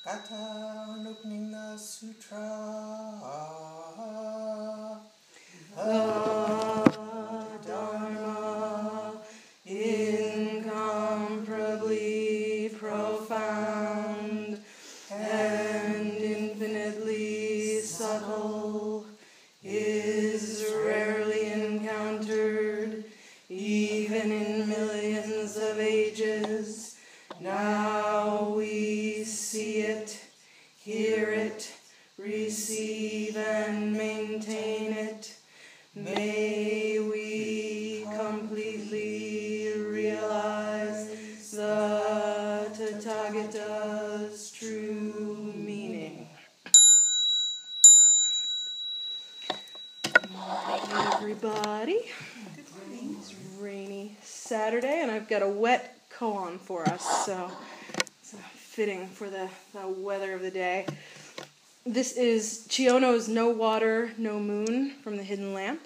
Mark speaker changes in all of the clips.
Speaker 1: Kata Nupninga Sutra.
Speaker 2: The Dharma, incomparably profound and infinitely subtle, is rarely encountered, even in millions of ages. Now we see it, hear it, receive and maintain it. May we completely realize the Tathagata's true meaning. Good morning, everybody.
Speaker 1: Good morning.
Speaker 2: It's a rainy Saturday, and I've got a wet koan for us, so it's fitting for the weather of the day. This is Chiono's No Water, No Moon from the Hidden Lamp.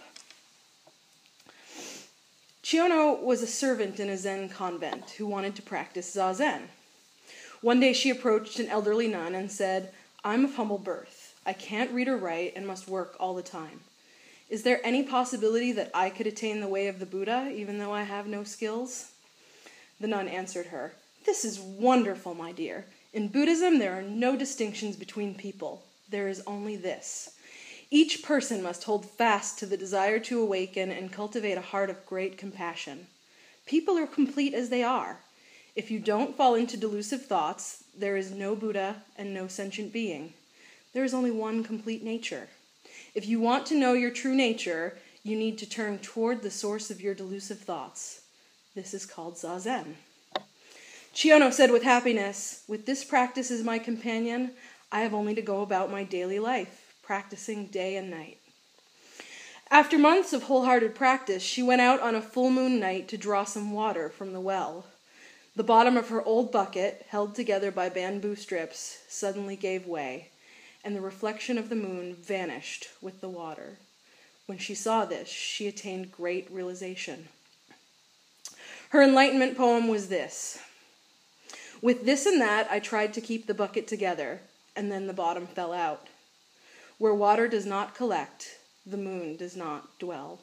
Speaker 2: Chiono was a servant in a Zen convent who wanted to practice Zazen. One day she approached an elderly nun and said, "I'm of humble birth. I can't read or write and must work all the time. Is there any possibility that I could attain the way of the Buddha even though I have no skills?" The nun answered her, "This is wonderful, my dear. In Buddhism, there are no distinctions between people. There is only this. Each person must hold fast to the desire to awaken and cultivate a heart of great compassion. People are complete as they are. If you don't fall into delusive thoughts, there is no Buddha and no sentient being. There is only one complete nature. If you want to know your true nature, you need to turn toward the source of your delusive thoughts. This is called Zazen." Chiono said with happiness, "With this practice as my companion, I have only to go about my daily life, practicing day and night." After months of wholehearted practice, she went out on a full moon night to draw some water from the well. The bottom of her old bucket, held together by bamboo strips, suddenly gave way, and the reflection of the moon vanished with the water. When she saw this, she attained great realization. Her enlightenment poem was this: "With this and that, I tried to keep the bucket together, and then the bottom fell out. Where water does not collect, the moon does not dwell."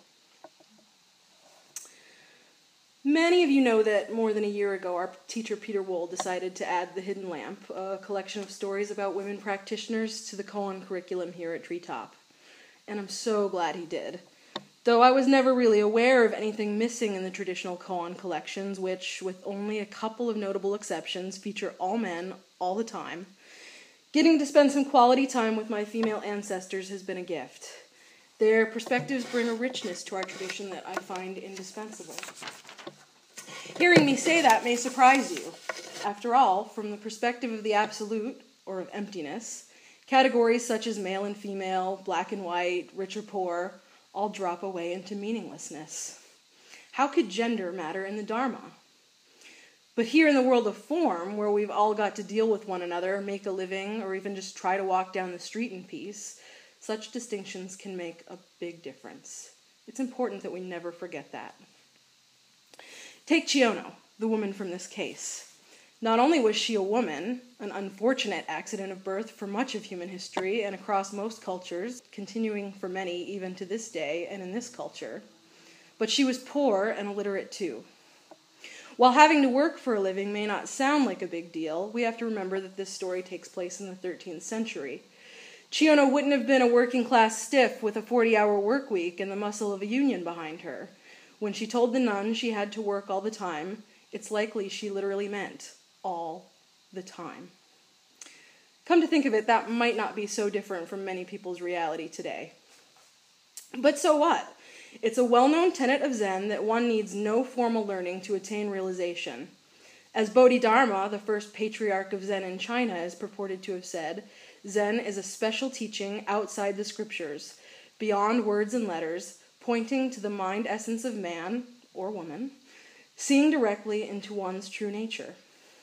Speaker 2: Many of you know that more than a year ago, our teacher Peter Wohl decided to add The Hidden Lamp, a collection of stories about women practitioners, to the koan curriculum here at Treetop. And I'm so glad he did. Though I was never really aware of anything missing in the traditional koan collections, which, with only a couple of notable exceptions, feature all men all the time, getting to spend some quality time with my female ancestors has been a gift. Their perspectives bring a richness to our tradition that I find indispensable. Hearing me say that may surprise you. After all, from the perspective of the absolute, or of emptiness, categories such as male and female, black and white, rich or poor, all drop away into meaninglessness. How could gender matter in the Dharma? But here in the world of form, where we've all got to deal with one another, make a living, or even just try to walk down the street in peace, such distinctions can make a big difference. It's important that we never forget that. Take Chiono, the woman from this case. Not only was she a woman, an unfortunate accident of birth for much of human history and across most cultures, continuing for many even to this day and in this culture, but she was poor and illiterate too. While having to work for a living may not sound like a big deal, we have to remember that this story takes place in the 13th century. Chiono wouldn't have been a working-class stiff with a 40-hour work week and the muscle of a union behind her. When she told the nun she had to work all the time, it's likely she literally meant all the time. Come to think of it, that might not be so different from many people's reality today. But so what? It's a well-known tenet of Zen that one needs no formal learning to attain realization. As Bodhidharma, the first patriarch of Zen in China, is purported to have said, Zen is a special teaching outside the scriptures, beyond words and letters, pointing to the mind essence of man, or woman, seeing directly into one's true nature.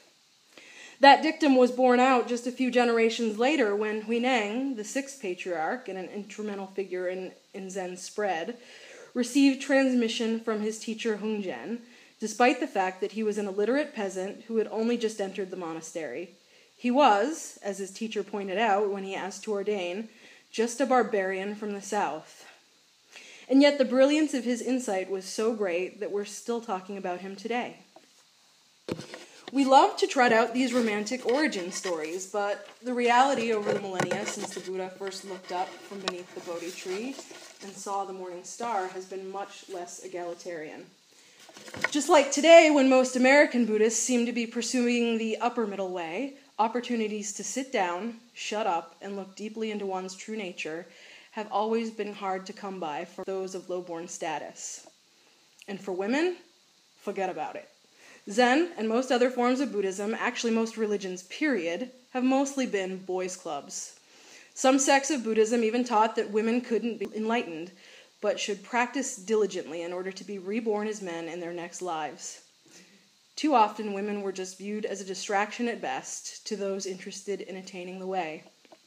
Speaker 2: That dictum was borne out just a few generations later when Huineng, the sixth patriarch and an instrumental figure in Zen's spread, received transmission from his teacher Hongzhen, despite the fact that he was an illiterate peasant who had only just entered the monastery. He was, as his teacher pointed out when he asked to ordain, just a barbarian from the south. And yet the brilliance of his insight was so great that we're still talking about him today. We love to trot out these romantic origin stories, but the reality over the millennia since the Buddha first looked up from beneath the Bodhi tree and saw the morning star has been much less egalitarian. Just like today, when most American Buddhists seem to be pursuing the upper middle way, opportunities to sit down, shut up, and look deeply into one's true nature have always been hard to come by for those of low-born status. And for women, forget about it. Zen and most other forms of Buddhism, actually most religions, period, have mostly been boys' clubs. Some sects of Buddhism even taught that women couldn't be enlightened, but should practice diligently in order to be reborn as men in their next lives. Too often, women were just viewed as a distraction at best to those interested in attaining the way.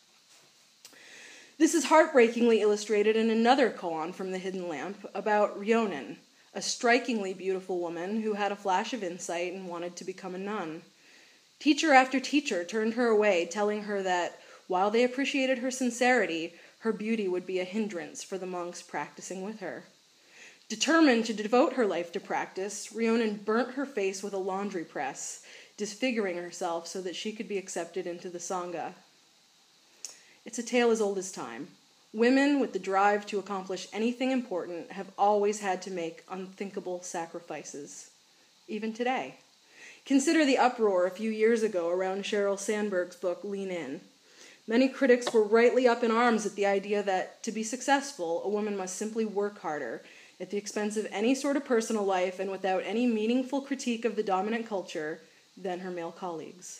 Speaker 2: This is heartbreakingly illustrated in another koan from the Hidden Lamp about Ryonen, a strikingly beautiful woman who had a flash of insight and wanted to become a nun. Teacher after teacher turned her away, telling her that, while they appreciated her sincerity, her beauty would be a hindrance for the monks practicing with her. Determined to devote her life to practice, Ryonen burnt her face with a laundry press, disfiguring herself so that she could be accepted into the Sangha. It's a tale as old as time. Women with the drive to accomplish anything important have always had to make unthinkable sacrifices, even today. Consider the uproar a few years ago around Sheryl Sandberg's book, Lean In. Many critics were rightly up in arms at the idea that, to be successful, a woman must simply work harder, at the expense of any sort of personal life and without any meaningful critique of the dominant culture, than her male colleagues.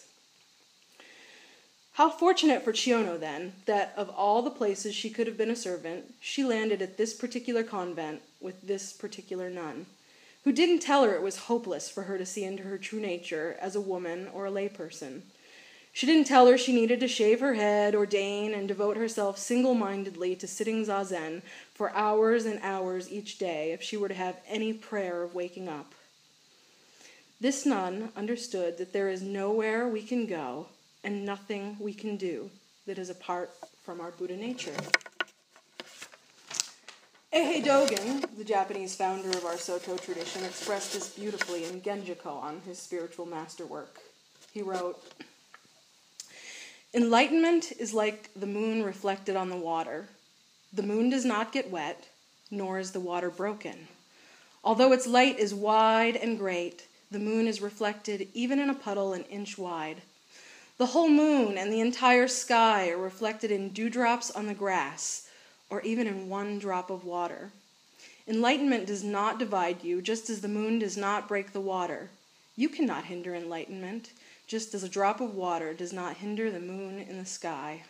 Speaker 2: How fortunate for Chiono, then, that of all the places she could have been a servant, she landed at this particular convent with this particular nun, who didn't tell her it was hopeless for her to see into her true nature as a woman or a layperson. She didn't tell her she needed to shave her head, ordain, and devote herself single-mindedly to sitting zazen for hours and hours each day if she were to have any prayer of waking up. This nun understood that there is nowhere we can go and nothing we can do that is apart from our Buddha nature. Eihei Dogen, the Japanese founder of our Soto tradition, expressed this beautifully in Genja Koan, his spiritual masterwork. He wrote, "Enlightenment is like the moon reflected on the water. The moon does not get wet, nor is the water broken. Although its light is wide and great, the moon is reflected even in a puddle an inch wide. The whole moon and the entire sky are reflected in dewdrops on the grass, or even in one drop of water. Enlightenment does not divide you, just as the moon does not break the water. You cannot hinder enlightenment, just as a drop of water does not hinder the moon in the sky."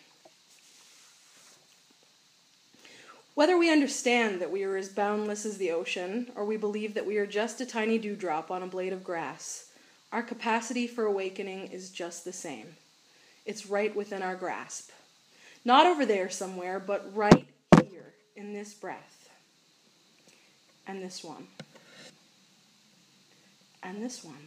Speaker 2: Whether we understand that we are as boundless as the ocean, or we believe that we are just a tiny dewdrop on a blade of grass, our capacity for awakening is just the same. It's right within our grasp. Not over there somewhere, but right here in this breath. And this one. And this one.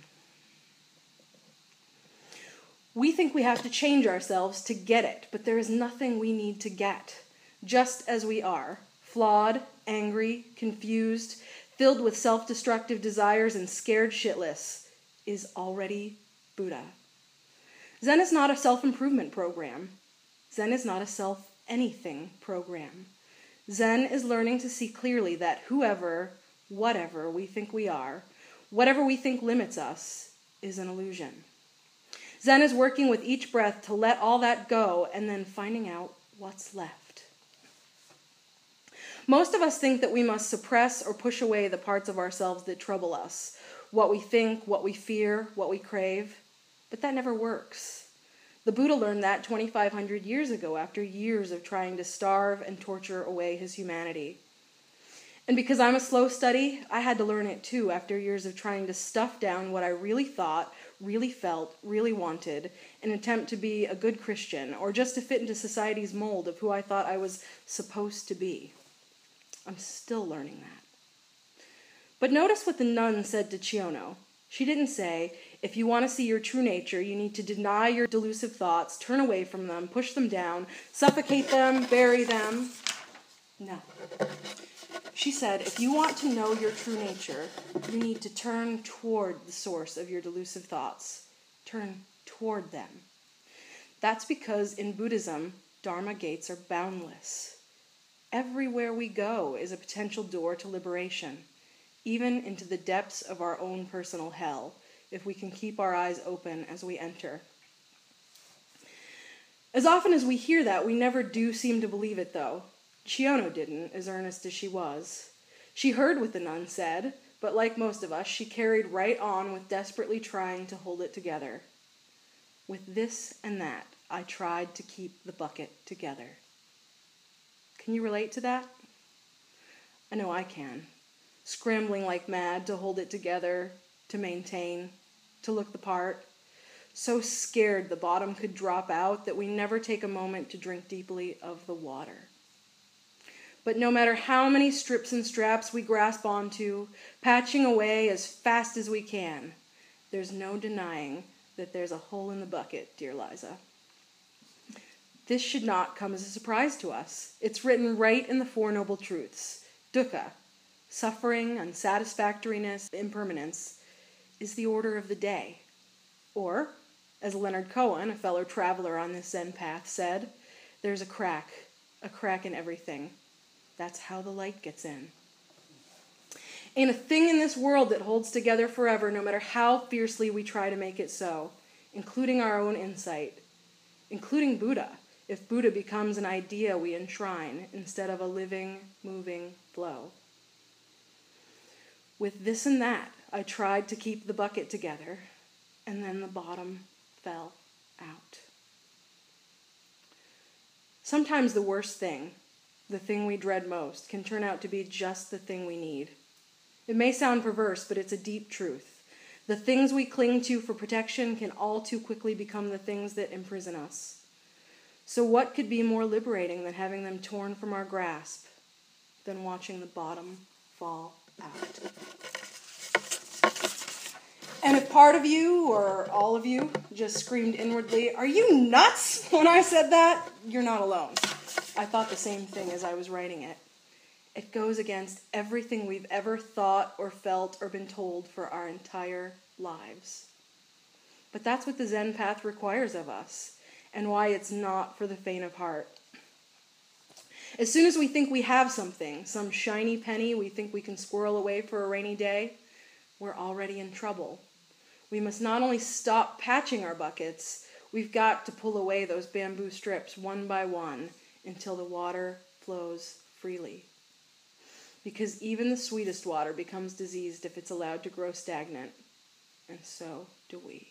Speaker 2: We think we have to change ourselves to get it, but there is nothing we need to get. Just as we are, flawed, angry, confused, filled with self-destructive desires and scared shitless, is already Buddha. Zen is not a self-improvement program. Zen is not a self-anything program. Zen is learning to see clearly that whoever, whatever we think we are, whatever we think limits us, is an illusion. Zen is working with each breath to let all that go and then finding out what's left. Most of us think that we must suppress or push away the parts of ourselves that trouble us, what we think, what we fear, what we crave, but that never works. The Buddha learned that 2,500 years ago after years of trying to starve and torture away his humanity. And because I'm a slow study, I had to learn it too after years of trying to stuff down what I really thought, really felt, really wanted, in an attempt to be a good Christian, or just to fit into society's mold of who I thought I was supposed to be. I'm still learning that. But notice what the nun said to Chiono. She didn't say, If you want to see your true nature, you need to deny your delusive thoughts, turn away from them, push them down, suffocate them, bury them. No. She said, if you want to know your true nature, you need to turn toward the source of your delusive thoughts. Turn toward them. That's because in Buddhism, Dharma gates are boundless. Everywhere we go is a potential door to liberation, even into the depths of our own personal hell, if we can keep our eyes open as we enter. As often as we hear that, we never do seem to believe it, though. Chiono didn't, as earnest as she was. She heard what the nun said, but like most of us, she carried right on with desperately trying to hold it together. With this and that, I tried to keep the bucket together. Can you relate to that? I know I can. Scrambling like mad to hold it together, to maintain, to look the part. So scared the bottom could drop out that we never take a moment to drink deeply of the water. But no matter how many strips and straps we grasp onto, patching away as fast as we can, there's no denying that there's a hole in the bucket, dear Liza. This should not come as a surprise to us. It's written right in the Four Noble Truths. Dukkha, suffering, unsatisfactoriness, impermanence, is the order of the day. Or, as Leonard Cohen, a fellow traveler on this Zen path, said, there's a crack in everything. That's how the light gets in. Ain't a thing in this world that holds together forever, no matter how fiercely we try to make it so, including our own insight, including Buddha, if Buddha becomes an idea we enshrine instead of a living, moving flow. With this and that, I tried to keep the bucket together, and then the bottom fell out. Sometimes the worst thing, the thing we dread most, can turn out to be just the thing we need. It may sound perverse, but it's a deep truth. The things we cling to for protection can all too quickly become the things that imprison us. So what could be more liberating than having them torn from our grasp, than watching the bottom fall out? And if part of you, or all of you, just screamed inwardly, "Are you nuts?" when I said that, you're not alone. I thought the same thing as I was writing it. It goes against everything we've ever thought or felt or been told for our entire lives. But that's what the Zen path requires of us, and why it's not for the faint of heart. As soon as we think we have something, some shiny penny we think we can squirrel away for a rainy day, we're already in trouble. We must not only stop patching our buckets, we've got to pull away those bamboo strips one by one until the water flows freely. Because even the sweetest water becomes diseased if it's allowed to grow stagnant, and so do we.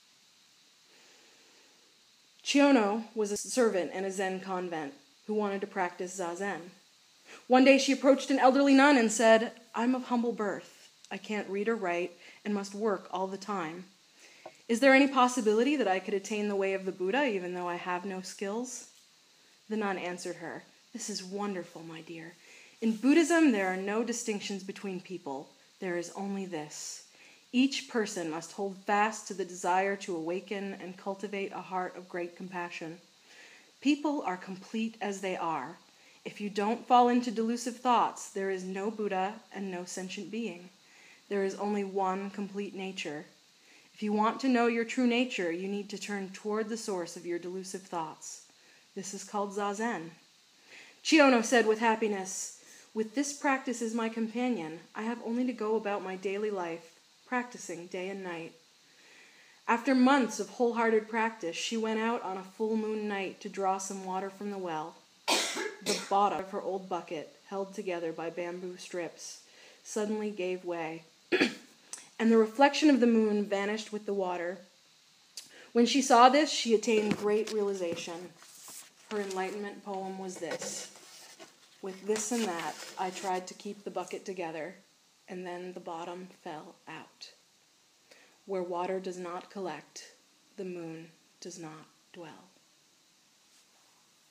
Speaker 2: Chiono was a servant in a Zen convent who wanted to practice Zazen. One day she approached an elderly nun and said, "I'm of humble birth. I can't read or write and must work all the time. Is there any possibility that I could attain the way of the Buddha even though I have no skills?" The nun answered her, "This is wonderful, my dear. In Buddhism, there are no distinctions between people. There is only this. Each person must hold fast to the desire to awaken and cultivate a heart of great compassion. People are complete as they are. If you don't fall into delusive thoughts, there is no Buddha and no sentient being. There is only one complete nature. If you want to know your true nature, you need to turn toward the source of your delusive thoughts. This is called Zazen." Chiono said with happiness, "With this practice as my companion, I have only to go about my daily life, practicing day and night." After months of wholehearted practice, she went out on a full moon night to draw some water from the well. The bottom of her old bucket, held together by bamboo strips, suddenly gave way, and the reflection of the moon vanished with the water. When she saw this, she attained great realization. Her enlightenment poem was this: "With this and that, I tried to keep the bucket together, and then the bottom fell out. Where water does not collect, the moon does not dwell."